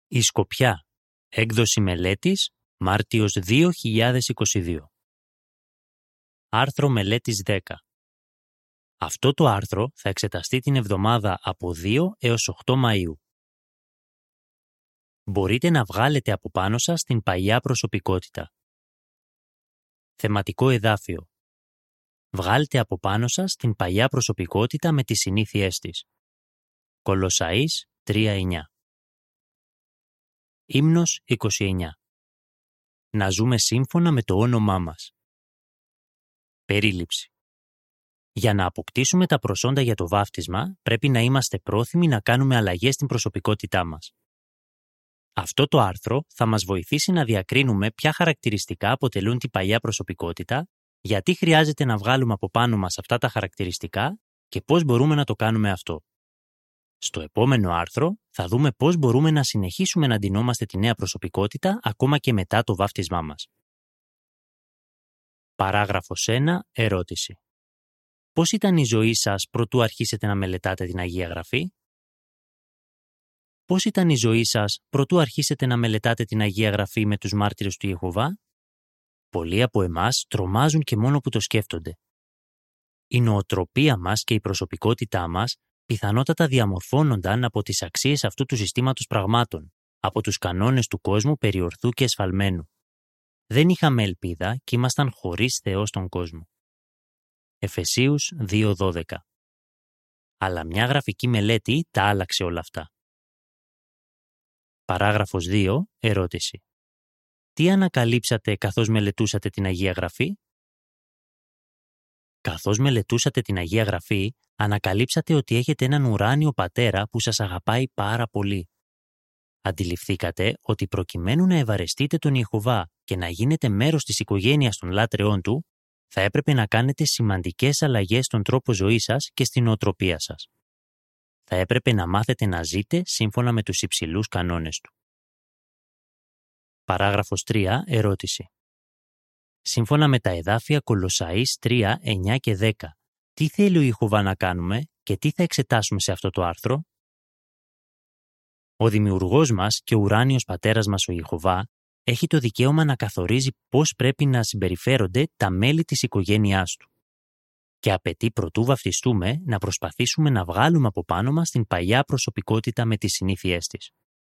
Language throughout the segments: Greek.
Η Σκοπιά. Έκδοση μελέτης Μάρτιος 2022. Άρθρο μελέτης 10. Αυτό το άρθρο θα εξεταστεί την εβδομάδα από 2 έως 8 Μαΐου. Μπορείτε να βγάλετε από πάνω σας την παλιά προσωπικότητα. Θεματικό εδάφιο. Βγάλτε από πάνω σας την παλιά προσωπικότητα με τις συνήθειές της. Κολοσσαείς 3:9. Ύμνος 29. Να ζούμε σύμφωνα με το όνομά μας. Περίληψη. Για να αποκτήσουμε τα προσόντα για το βάφτισμα, πρέπει να είμαστε πρόθυμοι να κάνουμε αλλαγές στην προσωπικότητά μας. Αυτό το άρθρο θα μας βοηθήσει να διακρίνουμε ποια χαρακτηριστικά αποτελούν την παλιά προσωπικότητα, γιατί χρειάζεται να βγάλουμε από πάνω μας αυτά τα χαρακτηριστικά και πώς μπορούμε να το κάνουμε αυτό. Στο επόμενο άρθρο θα δούμε πώς μπορούμε να συνεχίσουμε να ντυνόμαστε τη νέα προσωπικότητα ακόμα και μετά το βάφτισμά μας. Παράγραφος 1. Ερώτηση. Πώς ήταν η ζωή σας προτού αρχίσετε να μελετάτε την Αγία Γραφή? Πώς ήταν η ζωή σας προτού αρχίσετε να μελετάτε την Αγία Γραφή με τους μάρτυρες του Ιεχωβά? Πολλοί από εμάς τρομάζουν και μόνο που το σκέφτονται. Η νοοτροπία μας και η προσωπικότητά μας πιθανότατα διαμορφώνονταν από τις αξίες αυτού του συστήματος πραγμάτων, από τους κανόνες του κόσμου περί ορθού και εσφαλμένου. Δεν είχαμε ελπίδα και ήμασταν χωρίς Θεό στον κόσμο. Εφεσίους 2:12. Αλλά μια γραφική μελέτη τα άλλαξε όλα αυτά. Παράγραφος 2. Ερώτηση. Τι ανακαλύψατε καθώς μελετούσατε την Αγία Γραφή? Καθώς μελετούσατε την Αγία Γραφή, ανακαλύψατε ότι έχετε έναν ουράνιο πατέρα που σας αγαπάει πάρα πολύ. Αντιληφθήκατε ότι προκειμένου να ευαρεστείτε τον Ιεχωβά και να γίνετε μέρος της οικογένειας των λάτρεών του, θα έπρεπε να κάνετε σημαντικές αλλαγές στον τρόπο ζωής σας και στην νοοτροπία σας. Θα έπρεπε να μάθετε να ζείτε σύμφωνα με τους υψηλούς κανόνες του. Παράγραφος 3. Ερώτηση. Σύμφωνα με τα εδάφια Κολοσσαείς 3, 9 και 10, τι θέλει ο Ιεχωβά να κάνουμε και τι θα εξετάσουμε σε αυτό το άρθρο? Ο δημιουργός μας και ο ουράνιος πατέρας μας ο Ιεχωβά έχει το δικαίωμα να καθορίζει πώς πρέπει να συμπεριφέρονται τα μέλη της οικογένειάς του και απαιτεί προτού βαφτιστούμε να προσπαθήσουμε να βγάλουμε από πάνω μας την παλιά προσωπικότητα με τις συνήθειές της.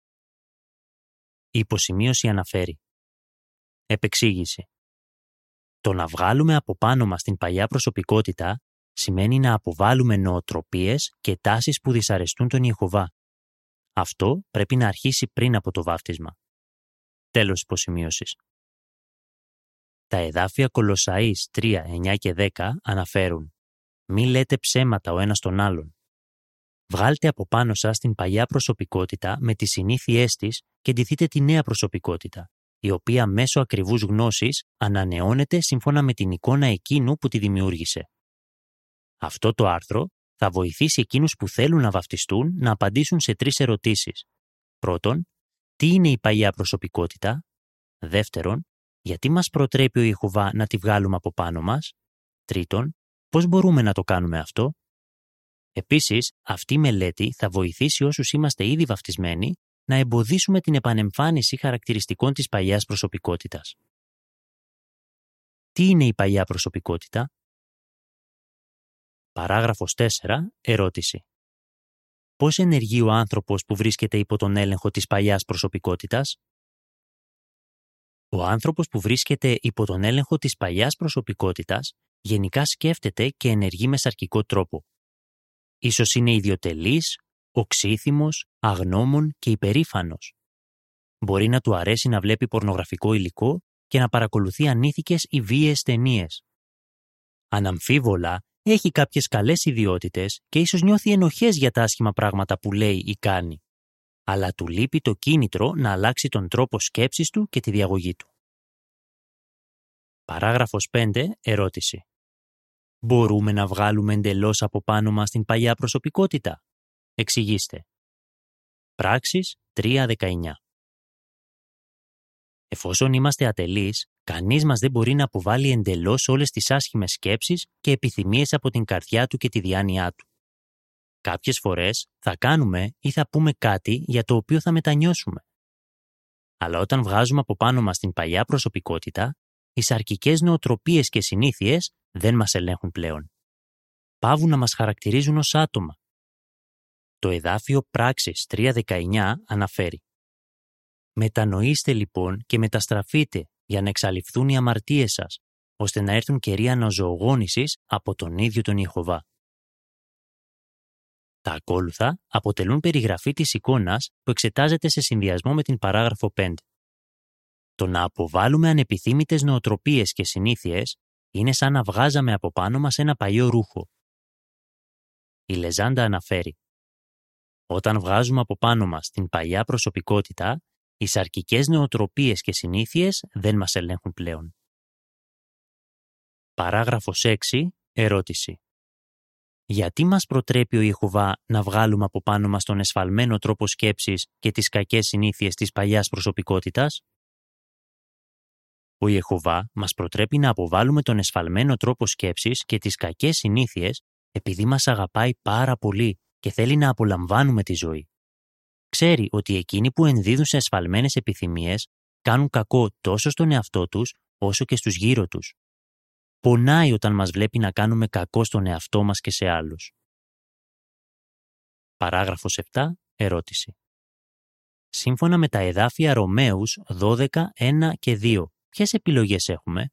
Η υποσημείωση αναφέρει. Επεξήγηση. Το να βγάλουμε από πάνω μας την παλιά προσωπικότητα σημαίνει να αποβάλουμε νοοτροπίες και τάσεις που δυσαρεστούν τον Ιεχωβά. Αυτό πρέπει να αρχίσει πριν από το βάφτισμα. Τέλος υποσημείωσης. Τα εδάφια Κολοσσαείς 3, 9 και 10 αναφέρουν «Μη λέτε ψέματα ο ένας τον άλλον». Βγάλτε από πάνω σας την παλιά προσωπικότητα με τις συνήθειές της και ντυθείτε τη νέα προσωπικότητα, η οποία μέσω ακριβούς γνώσης ανανεώνεται σύμφωνα με την εικόνα εκείνου που τη δημιούργησε. Αυτό το άρθρο θα βοηθήσει εκείνους που θέλουν να βαφτιστούν να απαντήσουν σε 3 ερωτήσεις. Πρώτον, τι είναι η παλιά προσωπικότητα? Δεύτερον, γιατί μας προτρέπει ο Ιεχωβά να τη βγάλουμε από πάνω μας? Τρίτον, πώς μπορούμε να το κάνουμε αυτό? Επίσης, αυτή η μελέτη θα βοηθήσει όσους είμαστε ήδη βαφτισμένοι να εμποδίσουμε την επανεμφάνιση χαρακτηριστικών της παλιάς προσωπικότητας. Τι είναι η παλιά προσωπικότητα? Παράγραφος 4. Ερώτηση. Πώς ενεργεί ο άνθρωπος που βρίσκεται υπό τον έλεγχο της παλιάς προσωπικότητας? Ο άνθρωπος που βρίσκεται υπό τον έλεγχο της παλιάς προσωπικότητας γενικά σκέφτεται και ενεργεί με σαρκικό τρόπο. Ίσως είναι ιδιοτελής, οξύθυμος, αγνώμων και υπερήφανος. Μπορεί να του αρέσει να βλέπει πορνογραφικό υλικό και να παρακολουθεί ανήθικες ή βίαιες ταινίες. Αναμφίβολα, έχει κάποιες καλές ιδιότητες και ίσως νιώθει ενοχές για τα άσχημα πράγματα που λέει ή κάνει. Αλλά του λείπει το κίνητρο να αλλάξει τον τρόπο σκέψης του και τη διαγωγή του. Παράγραφος 5. Ερώτηση. Μπορούμε να βγάλουμε εντελώς από πάνω μας την παλιά προσωπικότητα? Εξηγήστε. Πράξεις 3:19. Εφόσον είμαστε ατελείς, κανείς μας δεν μπορεί να αποβάλει εντελώς όλες τις άσχημες σκέψεις και επιθυμίες από την καρδιά του και τη διάνοιά του. Κάποιες φορές θα κάνουμε ή θα πούμε κάτι για το οποίο θα μετανιώσουμε, Αλλά όταν βγάζουμε από πάνω μας την παλιά προσωπικότητα, οι σαρκικές νοοτροπίες και συνήθειες δεν μας ελέγχουν πλέον. Παύουν να μας χαρακτηρίζουν ως άτομα. Το εδάφιο Πράξεις 3.19 αναφέρει: «Μετανοήστε λοιπόν και μεταστραφείτε για να εξαλειφθούν οι αμαρτίες σας, ώστε να έρθουν καιροί αναζωογόνησης από τον ίδιο τον Ιεχωβά». Τα ακόλουθα αποτελούν περιγραφή της εικόνας που εξετάζεται σε συνδυασμό με την παράγραφο 5. Το να αποβάλουμε ανεπιθύμητες νοοτροπίες και συνήθειες είναι σαν να βγάζαμε από πάνω μας ένα παλιό ρούχο. Η Λεζάντα αναφέρει: «Όταν βγάζουμε από πάνω μας την παλιά προσωπικότητα, οι σαρκικές νοοτροπίες και συνήθειες δεν μας ελέγχουν πλέον». Παράγραφος 6. Ερώτηση. Γιατί μας προτρέπει ο Ιεχωβά να βγάλουμε από πάνω μας τον εσφαλμένο τρόπο σκέψης και τις κακές συνήθειες της παλιάς προσωπικότητας? Ο Ιεχωβά μας προτρέπει να αποβάλουμε τον εσφαλμένο τρόπο σκέψης και τις κακές συνήθειες επειδή μας αγαπάει πάρα πολύ και θέλει να απολαμβάνουμε τη ζωή. Ξέρει ότι εκείνοι που ενδίδουν σε εσφαλμένες επιθυμίες κάνουν κακό τόσο στον εαυτό τους όσο και στους γύρω τους. Πονάει όταν μας βλέπει να κάνουμε κακό στον εαυτό μας και σε άλλους. Παράγραφος 7. Ερώτηση. Σύμφωνα με τα εδάφια Ρωμαίους 12, 1 και 2, ποιες επιλογές έχουμε?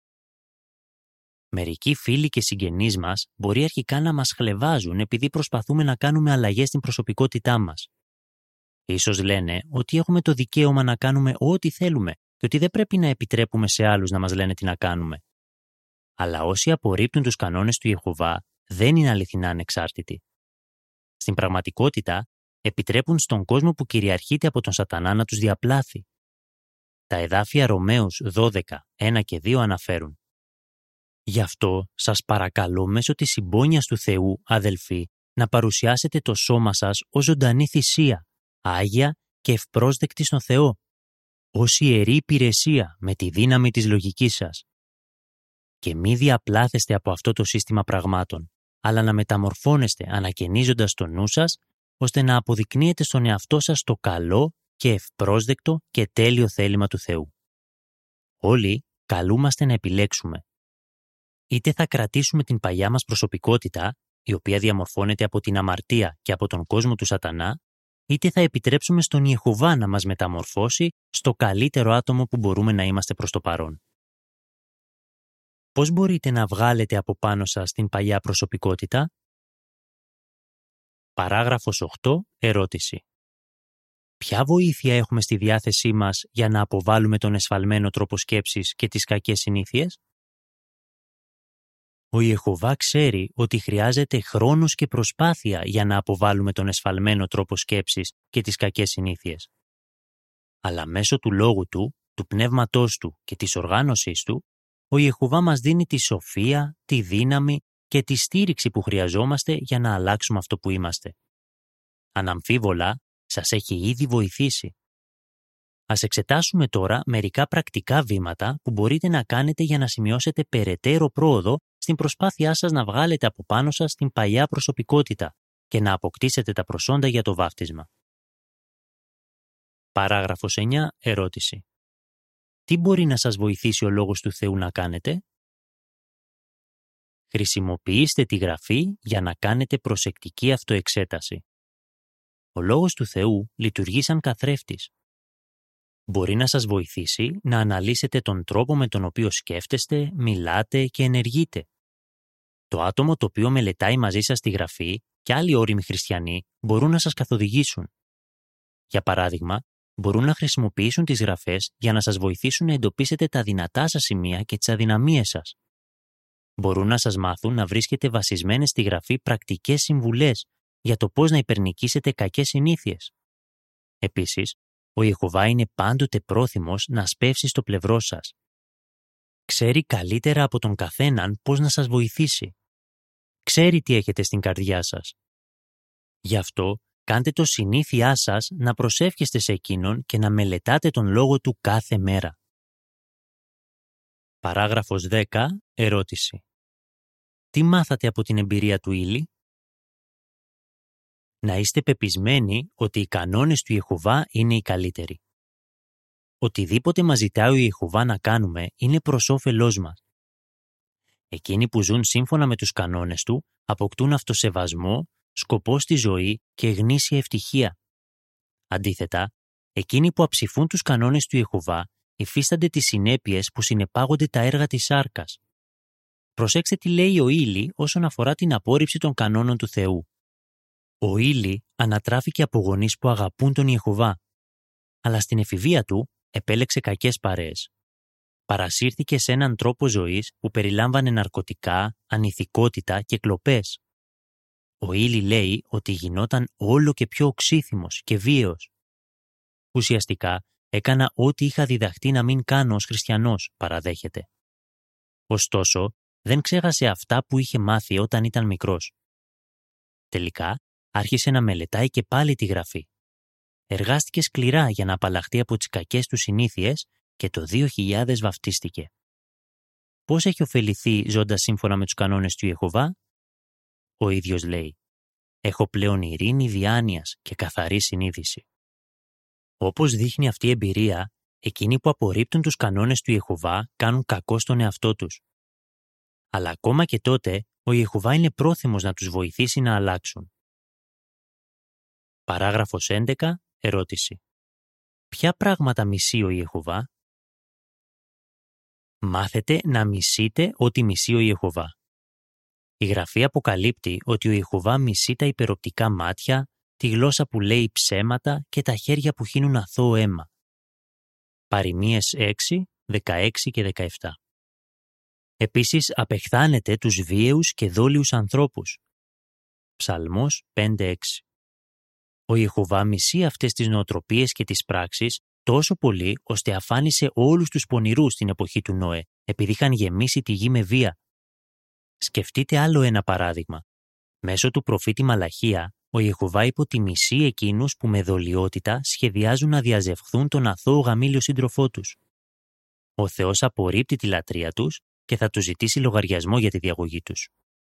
Μερικοί φίλοι και συγγενείς μας μπορεί αρχικά να μας χλευάζουν επειδή προσπαθούμε να κάνουμε αλλαγές στην προσωπικότητά μας. Ίσως λένε ότι έχουμε το δικαίωμα να κάνουμε ό,τι θέλουμε και ότι δεν πρέπει να επιτρέπουμε σε άλλους να μας λένε τι να κάνουμε. Αλλά όσοι απορρίπτουν τους κανόνες του Ιεχωβά δεν είναι αληθινά ανεξάρτητοι. Στην πραγματικότητα, επιτρέπουν στον κόσμο που κυριαρχείται από τον Σατανά να τους διαπλάθει. Τα εδάφια Ρωμαίους 12, 1 και 2 αναφέρουν: «Γι' αυτό σας παρακαλώ μέσω της συμπόνιας του Θεού, αδελφοί, να παρουσιάσετε το σώμα σας ως ζωντανή θυσία, άγια και ευπρόσδεκτη στον Θεό, ως ιερή υπηρεσία με τη δύναμη της λογικής σας. Και μη διαπλάθεστε από αυτό το σύστημα πραγμάτων, αλλά να μεταμορφώνεστε ανακαινίζοντας το νου σας, ώστε να αποδεικνύετε στον εαυτό σας το καλό και ευπρόσδεκτο και τέλειο θέλημα του Θεού». Όλοι καλούμαστε να επιλέξουμε. Είτε θα κρατήσουμε την παλιά μας προσωπικότητα, η οποία διαμορφώνεται από την αμαρτία και από τον κόσμο του Σατανά, είτε θα επιτρέψουμε στον Ιεχωβά να μας μεταμορφώσει στο καλύτερο άτομο που μπορούμε να είμαστε προς το παρόν. Πώς μπορείτε να βγάλετε από πάνω σας την παλιά προσωπικότητα? Παράγραφος 8. Ερώτηση. Ποια βοήθεια έχουμε στη διάθεσή μας για να αποβάλουμε τον εσφαλμένο τρόπο σκέψης και τις κακές συνήθειες? Ο Ιεχωβά ξέρει ότι χρειάζεται χρόνος και προσπάθεια για να αποβάλουμε τον εσφαλμένο τρόπο σκέψης και τις κακές συνήθειες. Αλλά μέσω του λόγου του, του πνεύματός του και της οργάνωσής του, ο Ιεχωβά μας δίνει τη σοφία, τη δύναμη και τη στήριξη που χρειαζόμαστε για να αλλάξουμε αυτό που είμαστε. Αναμφίβολα, σας έχει ήδη βοηθήσει. Ας εξετάσουμε τώρα μερικά πρακτικά βήματα που μπορείτε να κάνετε για να σημειώσετε περαιτέρω πρόοδο στην προσπάθειά σας να βγάλετε από πάνω σας την παλιά προσωπικότητα και να αποκτήσετε τα προσόντα για το βάφτισμα. Παράγραφος 9. Ερώτηση. Τι μπορεί να σας βοηθήσει ο Λόγος του Θεού να κάνετε? Χρησιμοποιήστε τη Γραφή για να κάνετε προσεκτική αυτοεξέταση. Ο Λόγος του Θεού λειτουργεί σαν καθρέφτης. Μπορεί να σας βοηθήσει να αναλύσετε τον τρόπο με τον οποίο σκέφτεστε, μιλάτε και ενεργείτε. Το άτομο το οποίο μελετάει μαζί σας τη Γραφή και άλλοι όριμοι χριστιανοί μπορούν να σας καθοδηγήσουν. Για παράδειγμα, μπορούν να χρησιμοποιήσουν τις Γραφές για να σας βοηθήσουν να εντοπίσετε τα δυνατά σας σημεία και τις αδυναμίες σας. Μπορούν να σας μάθουν να βρίσκετε βασισμένες στη Γραφή πρακτικές συμβουλές για το πώς να υπερνικήσετε κακές συνήθειες. Επίσης, ο Ιεχωβά είναι πάντοτε πρόθυμος να σπεύσει στο πλευρό σας. Ξέρει καλύτερα από τον καθέναν πώς να σας βοηθήσει. Ξέρει τι έχετε στην καρδιά σας. Γι' αυτό, κάντε το συνήθειά σας να προσεύχεστε σε Εκείνον και να μελετάτε τον Λόγο Του κάθε μέρα. Παράγραφος 10. Ερώτηση. Τι μάθατε από την εμπειρία του Ήλι? Να είστε πεπισμένοι ότι οι κανόνες του Ιεχωβά είναι οι καλύτεροι. οτιδήποτε μας ζητάει ο Ιεχωβά να κάνουμε είναι προς όφελός μας. Εκείνοι που ζουν σύμφωνα με τους κανόνες του αποκτούν αυτοσεβασμό, σκοπό στη ζωή και γνήσια ευτυχία. Αντίθετα, εκείνοι που αψηφούν τους κανόνες του Ιεχωβά υφίστανται τις συνέπειες που συνεπάγονται τα έργα της σάρκας. Προσέξτε τι λέει ο Ήλι όσον αφορά την απόρριψη των κανόνων του Θεού. Ο Ήλι ανατράφηκε από γονείς που αγαπούν τον Ιεχωβά, αλλά στην εφηβεία του επέλεξε κακές παρέες. Παρασύρθηκε σε έναν τρόπο ζωής που περιλάμβανε ναρκωτικά, ανηθικότητα και κλοπές. Ο Ήλι λέει ότι γινόταν όλο και πιο οξύθυμος και βίαιος. Ουσιαστικά έκανα ό,τι είχα διδαχτεί να μην κάνω ως χριστιανός, παραδέχεται. Ωστόσο, δεν ξέχασε αυτά που είχε μάθει όταν ήταν μικρός. Τελικά, άρχισε να μελετάει και πάλι τη Γραφή. Εργάστηκε σκληρά για να απαλλαχτεί από τις κακές του συνήθειες και το 2000 βαφτίστηκε. Πώς έχει ωφεληθεί ζώντας σύμφωνα με τους κανόνες του Ιεχωβά? Ο ίδιος λέει: «Έχω πλέον ειρήνη διάνοιας και καθαρή συνείδηση». Όπως δείχνει αυτή η εμπειρία, εκείνοι που απορρίπτουν τους κανόνες του Ιεχωβά κάνουν κακό στον εαυτό τους. Αλλά ακόμα και τότε, ο Ιεχωβά είναι πρόθυμος να τους βοηθήσει να αλλάξουν. Παράγραφος 11. Ερώτηση. Ποια πράγματα μισεί ο Ιεχωβά? Μάθετε να μισείτε ό,τι μισεί ο Ιεχωβά. Η Γραφή αποκαλύπτει ότι ο Ιεχωβά μισεί τα υπεροπτικά μάτια, τη γλώσσα που λέει ψέματα και τα χέρια που χύνουν αθώο αίμα. Παροιμίες 6, 16 και 17. Επίσης απεχθάνεται τους βίαιους και δόλιους ανθρώπους. Ψαλμός 5-6. Ο Ιεχωβά μισεί αυτές τις νοοτροπίες και τις πράξεις τόσο πολύ ώστε αφάνισε όλους τους πονηρούς στην εποχή του Νόε, επειδή είχαν γεμίσει τη γη με βία. Σκεφτείτε άλλο ένα παράδειγμα. Μέσω του προφήτη Μαλαχία, ο Ιεχωβά υποτιμήσει εκείνους που με δολιότητα σχεδιάζουν να διαζευχθούν τον αθώο γαμήλιο σύντροφό τους. Ο Θεός απορρίπτει τη λατρεία τους και θα τους ζητήσει λογαριασμό για τη διαγωγή τους.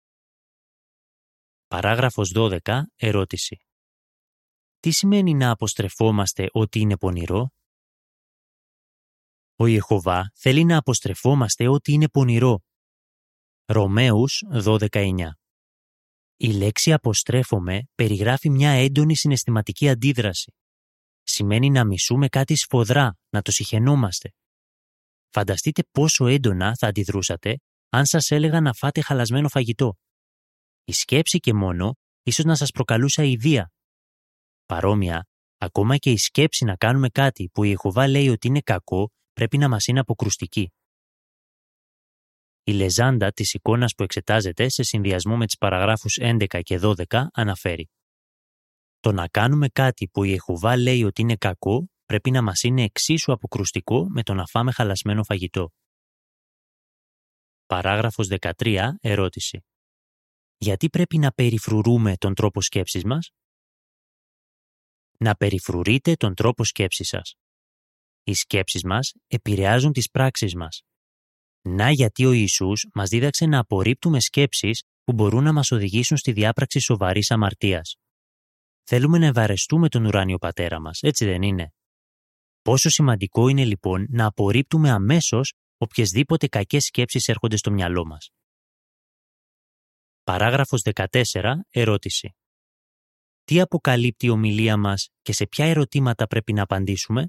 Παράγραφος 12. Ερώτηση. Τι σημαίνει να αποστρεφόμαστε ότι είναι πονηρό? Ο Ιεχωβά θέλει να αποστρεφόμαστε ότι είναι πονηρό. Ρωμαίους 12:9. Η λέξη «αποστρέφομαι» περιγράφει μια έντονη συναισθηματική αντίδραση. Σημαίνει να μισούμε κάτι σφοδρά, να το συχαινόμαστε. Φανταστείτε πόσο έντονα θα αντιδρούσατε αν σας έλεγα να φάτε χαλασμένο φαγητό. Η σκέψη και μόνο ίσως να σας προκαλούσε αηδία. Παρόμοια, ακόμα και η σκέψη να κάνουμε κάτι που η Ιεχωβά λέει ότι είναι κακό πρέπει να μας είναι αποκρουστική. Η λεζάντα της εικόνας που εξετάζεται σε συνδυασμό με τις παραγράφους 11 και 12 αναφέρει: το να κάνουμε κάτι που η Ιεχωβά λέει ότι είναι κακό πρέπει να μας είναι εξίσου αποκρουστικό με το να φάμε χαλασμένο φαγητό. Παράγραφος 13. Ερώτηση. Γιατί πρέπει να περιφρουρούμε τον τρόπο σκέψης μας? Να περιφρουρείτε τον τρόπο σκέψης σας. Οι σκέψεις μας επηρεάζουν τις πράξεις μας. Να γιατί ο Ιησούς μας δίδαξε να απορρίπτουμε σκέψεις που μπορούν να μας οδηγήσουν στη διάπραξη σοβαρής αμαρτίας. Θέλουμε να ευαρεστούμε τον ουράνιο Πατέρα μας, έτσι δεν είναι? Πόσο σημαντικό είναι λοιπόν να απορρίπτουμε αμέσως οποιασδήποτε κακές σκέψεις έρχονται στο μυαλό μας. Παράγραφος 14. Ερώτηση. Τι αποκαλύπτει η ομιλία μας και σε ποια ερωτήματα πρέπει να απαντήσουμε?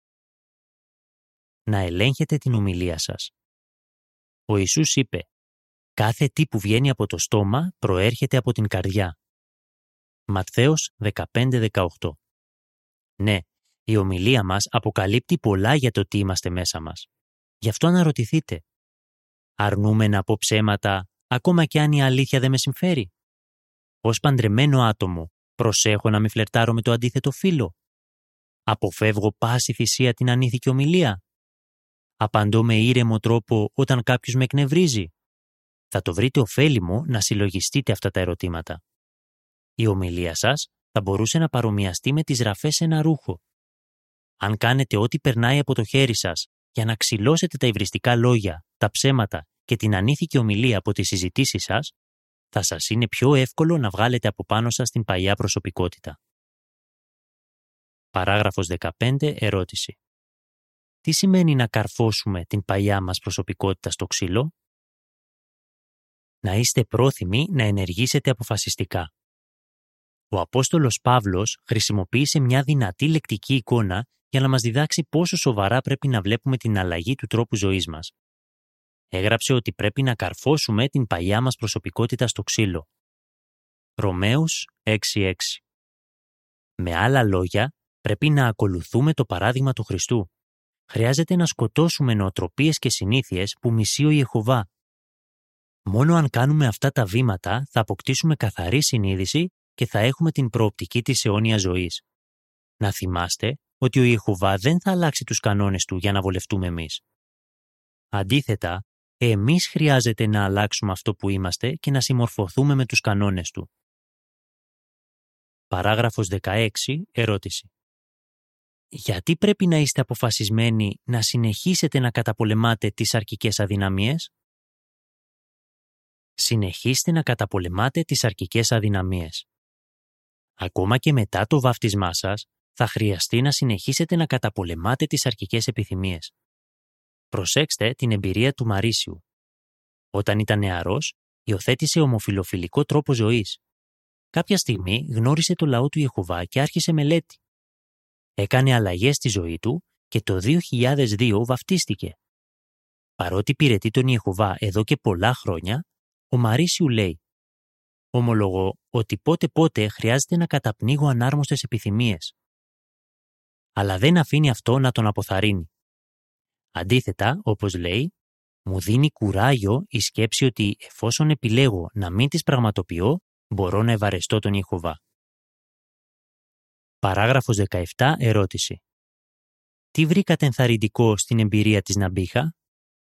Να ελέγχετε την ομιλία σας. Ο Ιησούς είπε: «Κάθε τι που βγαίνει από το στόμα προέρχεται από την καρδιά». Ματθαίος 15-18. Ναι, η ομιλία μας αποκαλύπτει πολλά για το τι είμαστε μέσα μας. Γι' αυτό αναρωτηθείτε. Αρνούμε να πω ψέματα, ακόμα και αν η αλήθεια δεν με συμφέρει? Ως παντρεμένο άτομο, προσέχω να μην φλερτάρω με το αντίθετο φύλο? Αποφεύγω πάση θυσία την ανήθικη ομιλία? Απαντώ με ήρεμο τρόπο όταν κάποιος με εκνευρίζει? Θα το βρείτε ωφέλιμο να συλλογιστείτε αυτά τα ερωτήματα. Η ομιλία σας θα μπορούσε να παρομοιαστεί με τις ραφές σε ένα ρούχο. Αν κάνετε ό,τι περνάει από το χέρι σας για να ξυλώσετε τα υβριστικά λόγια, τα ψέματα και την ανήθικη ομιλία από τις συζητήσεις σας, θα σας είναι πιο εύκολο να βγάλετε από πάνω σας την παλιά προσωπικότητα. Παράγραφος 15. Ερώτηση. τι σημαίνει να καρφώσουμε την παλιά μας προσωπικότητα στο ξύλο? Να είστε πρόθυμοι να ενεργήσετε αποφασιστικά. Ο Απόστολος Παύλος χρησιμοποίησε μια δυνατή λεκτική εικόνα για να μας διδάξει πόσο σοβαρά πρέπει να βλέπουμε την αλλαγή του τρόπου ζωής μας. Έγραψε ότι πρέπει να καρφώσουμε την παλιά μας προσωπικότητα στο ξύλο. Ρωμαίους 6:6. Με άλλα λόγια, πρέπει να ακολουθούμε το παράδειγμα του Χριστού. Χρειάζεται να σκοτώσουμε νοοτροπίες και συνήθειες που μισεί ο Ιεχωβά. Μόνο αν κάνουμε αυτά τα βήματα θα αποκτήσουμε καθαρή συνείδηση και θα έχουμε την προοπτική της αιώνιας ζωής. Να θυμάστε ότι ο Ιεχωβά δεν θα αλλάξει τους κανόνες του για να βολευτούμε εμείς. Αντίθετα, εμείς χρειάζεται να αλλάξουμε αυτό που είμαστε και να συμμορφωθούμε με τους κανόνες του. Παράγραφος 16. Ερώτηση. Γιατί πρέπει να είστε αποφασισμένοι να συνεχίσετε να καταπολεμάτε τις σαρκικές αδυναμίες? Συνεχίστε να καταπολεμάτε τις σαρκικές αδυναμίες. Ακόμα και μετά το βάφτισμά σας, θα χρειαστεί να συνεχίσετε να καταπολεμάτε τις σαρκικές επιθυμίες. Προσέξτε την εμπειρία του Μαρίσιου. Όταν ήταν νεαρός, υιοθέτησε ομοφυλοφιλικό τρόπο ζωής. Κάποια στιγμή γνώρισε το λαό του Ιεχωβά και άρχισε μελέτη. Έκανε αλλαγές στη ζωή του και το 2002 βαφτίστηκε. Παρότι υπηρετεί τον Ιεχωβά εδώ και πολλά χρόνια, ο Μαρίσιου λέει: «Ομολογώ ότι πότε χρειάζεται να καταπνίγω ανάρμοστες επιθυμίες». Αλλά δεν αφήνει αυτό να τον αποθαρρύνει. Αντίθετα, όπως λέει, μου δίνει κουράγιο η σκέψη ότι εφόσον επιλέγω να μην τις πραγματοποιώ, μπορώ να ευαρεστώ τον Ιεχωβά. Παράγραφος 17. Ερώτηση. Τι βρήκατε ενθαρρυντικό στην εμπειρία της Ναμπίχα?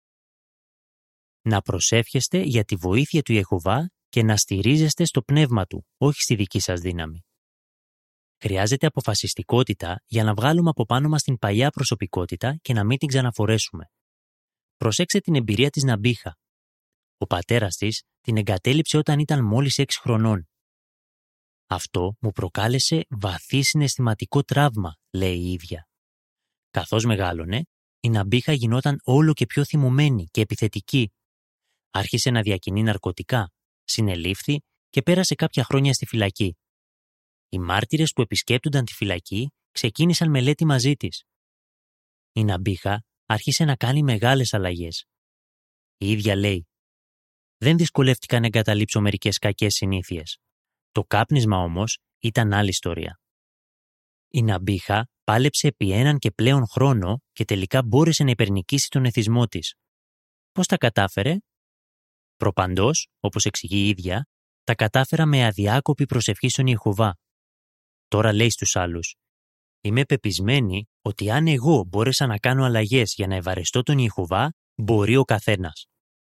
Να προσεύχεστε για τη βοήθεια του Ιεχωβά και να στηρίζεστε στο πνεύμα του, όχι στη δική σας δύναμη. Χρειάζεται αποφασιστικότητα για να βγάλουμε από πάνω μας την παλιά προσωπικότητα και να μην την ξαναφορέσουμε. Προσέξτε την εμπειρία της Ναμπίχα. Ο πατέρας της την εγκατέλειψε όταν ήταν μόλις 6 χρονών. Αυτό μου προκάλεσε βαθύ συναισθηματικό τραύμα, λέει η ίδια. Καθώς μεγάλωνε, η Ναμπίχα γινόταν όλο και πιο θυμωμένη και επιθετική. Άρχισε να διακινεί ναρκωτικά, συνελήφθη και πέρασε κάποια χρόνια στη φυλακή. Οι μάρτυρες που επισκέπτονταν τη φυλακή ξεκίνησαν μελέτη μαζί της. Η Ναμπίχα άρχισε να κάνει μεγάλες αλλαγές. Η ίδια λέει: «Δεν δυσκολεύτηκα να εγκαταλείψω μερικές κακές συνήθειες. Το κάπνισμα όμως ήταν άλλη ιστορία». Η Ναμπίχα πάλεψε επί έναν και πλέον χρόνο και τελικά μπόρεσε να υπερνικήσει τον εθισμό της. Πώς τα κατάφερε? Προπαντός, όπως εξηγεί η ίδια, τα κατάφερα με αδιάκοπη προσευχή στον Ιεχωβά. Τώρα λέει στους άλλους: «Είμαι πεπισμένη ότι αν εγώ μπόρεσα να κάνω αλλαγές για να ευαρεστώ τον Ιεχωβά, μπορεί ο καθένας».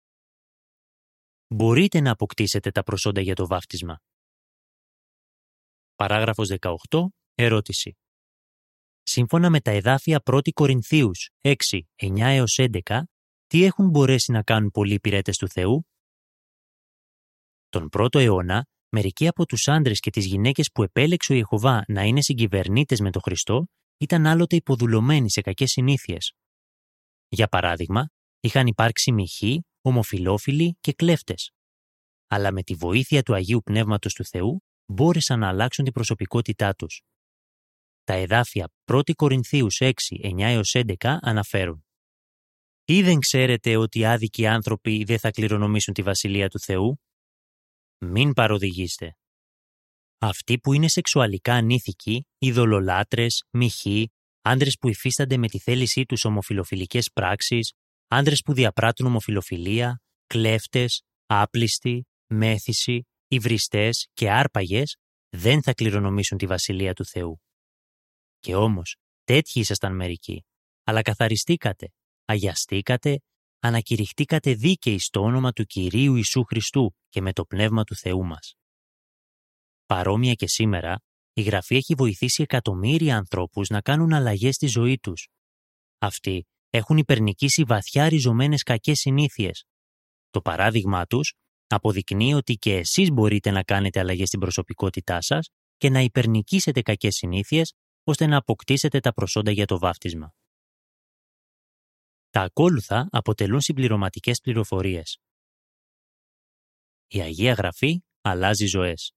Μπορείτε να αποκτήσετε τα προσόντα για το βάφτισμα. Παράγραφος 18. Ερώτηση. Σύμφωνα με τα εδάφια 1 Κορινθίους 6, 9-11, τι έχουν μπορέσει να κάνουν πολλοί υπηρέτες του Θεού? Τον 1ο αιώνα, μερικοί από τους άντρες και τις γυναίκες που επέλεξε ο Ιεχωβά να είναι συγκυβερνήτες με τον Χριστό ήταν άλλοτε υποδουλωμένοι σε κακές συνήθειες. Για παράδειγμα, είχαν υπάρξει μοιχοί, ομοφυλόφιλοι και κλέφτες. Αλλά με τη βοήθεια του Αγίου Πνεύματος του Θεού μπόρεσαν να αλλάξουν την προσωπικότητά τους. Τα εδάφια 1 Κορινθίους 6, 9-11 αναφέρουν: «Ή δεν ξέρετε ότι οι άδικοι άνθρωποι δεν θα κληρονομήσουν τη Βασιλεία του Θεού? Μην παροδηγήστε. Αυτοί που είναι σεξουαλικά ανήθικοι, ειδωλολάτρες, μοιχοί, άντρες που υφίστανται με τη θέλησή τους ομοφυλοφιλικές πράξεις, άντρες που διαπράττουν ομοφυλοφιλία, κλέφτες, άπλιστοι, μέθησοι, υβριστές και άρπαγες, δεν θα κληρονομήσουν τη Βασιλεία του Θεού. Και όμως, τέτοιοι ήσασταν μερικοί, αλλά καθαριστήκατε, αγιαστήκατε, ανακηρυχτήκατε δίκαιοι στο όνομα του Κυρίου Ιησού Χριστού και με το Πνεύμα του Θεού μας». Παρόμοια και σήμερα, η Γραφή έχει βοηθήσει εκατομμύρια ανθρώπους να κάνουν αλλαγές στη ζωή τους. Αυτοί έχουν υπερνικήσει βαθιά ριζωμένες κακές συνήθειες. Το παράδειγμά τους αποδεικνύει ότι και εσείς μπορείτε να κάνετε αλλαγές στην προσωπικότητά σας και να υπερνικήσετε κακές συνήθειες ώστε να αποκτήσετε τα προσόντα για το βάφτισμα. Τα ακόλουθα αποτελούν συμπληρωματικές πληροφορίες. Η Αγία Γραφή αλλάζει ζωές.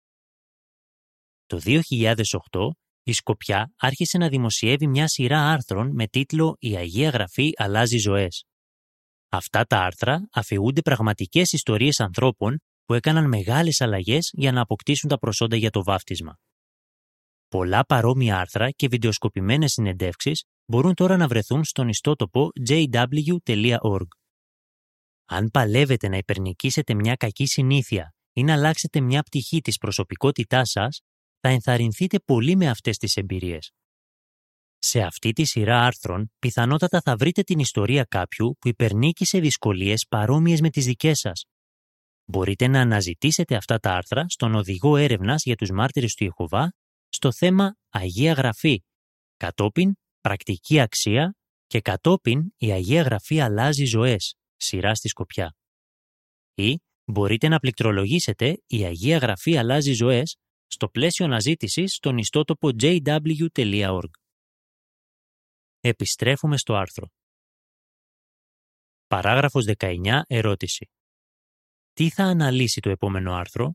Το 2008, η Σκοπιά άρχισε να δημοσιεύει μια σειρά άρθρων με τίτλο «Η Αγία Γραφή αλλάζει ζωές». Αυτά τα άρθρα αφηγούνται πραγματικές ιστορίες ανθρώπων που έκαναν μεγάλες αλλαγές για να αποκτήσουν τα προσόντα για το βάφτισμα. Πολλά παρόμοια άρθρα και βιντεοσκοπημένες συνεντεύξεις μπορούν τώρα να βρεθούν στον ιστότοπο jw.org. Αν παλεύετε να υπερνικήσετε μια κακή συνήθεια ή να αλλάξετε μια πτυχή της προσωπικότητάς σας, θα ενθαρρυνθείτε πολύ με αυτές τις εμπειρίες. Σε αυτή τη σειρά άρθρων, πιθανότατα θα βρείτε την ιστορία κάποιου που υπερνίκησε δυσκολίες παρόμοιες με τις δικές σας. Μπορείτε να αναζητήσετε αυτά τα άρθρα στον οδηγό έρευνας για τους μάρτυρες του Ιεχωβά στο θέμα Αγία Γραφή, κατόπιν Πρακτική Αξία και κατόπιν η Αγία Γραφή αλλάζει ζωές, σειρά στη Σκοπιά. Ή μπορείτε να πληκτρολογήσετε η Αγία Γραφή αλλάζει ζωές στο πλαίσιο αναζήτησης στον ιστότοπο jw.org. Επιστρέφουμε στο άρθρο. Παράγραφος 19. Ερώτηση. Τι θα αναλύσει το επόμενο άρθρο?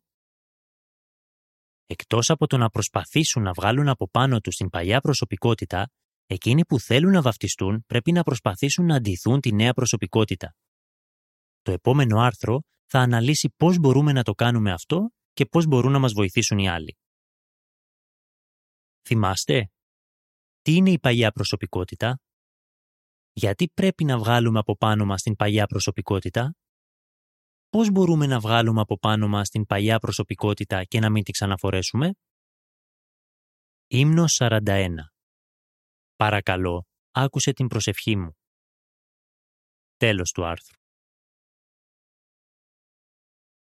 Εκτός από το να προσπαθήσουν να βγάλουν από πάνω τους την παλιά προσωπικότητα, εκείνοι που θέλουν να βαφτιστούν πρέπει να προσπαθήσουν να αντιθούν τη νέα προσωπικότητα. Το επόμενο άρθρο θα αναλύσει πώς μπορούμε να το κάνουμε αυτό και πώς μπορούν να μας βοηθήσουν οι άλλοι. Θυμάστε, τι είναι η παλιά προσωπικότητα? Γιατί πρέπει να βγάλουμε από πάνω μας την παλιά προσωπικότητα? Πώς μπορούμε να βγάλουμε από πάνω μας την παλιά προσωπικότητα και να μην την ξαναφορέσουμε? Ύμνος 41. Παρακαλώ, άκουσε την προσευχή μου. Τέλος του άρθρου.